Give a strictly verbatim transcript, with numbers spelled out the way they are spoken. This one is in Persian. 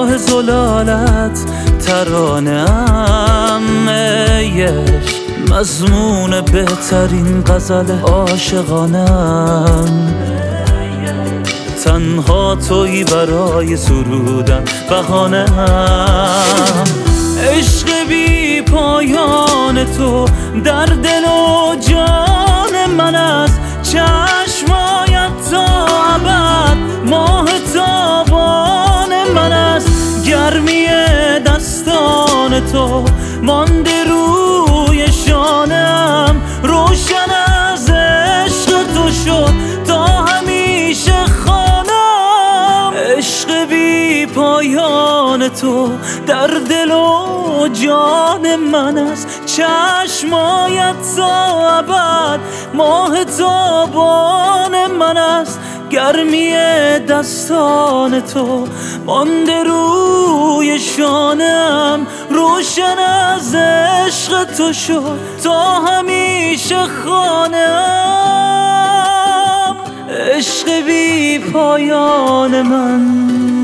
راه زلالت ترانه‌ام، ای عشق مضمون بهترین غزل عاشقانم. تنها تویی برای سرودن بهانه‌ام. عشق بی پایان تو در دل و جان من است، چشمایت تا ابد ماه تابان من است. گرمی دستان تو مانده روی شانم، روشن از عشق تو شد تا همیشه خانم. عشق بی پایان تو در دل و جان من است، چشمایت تا ابد ماه تابان من است. گرمی دستان تو مانده روی شانم، روشن از عشق تو شد تا همیشه خانم. عشق بی پایان من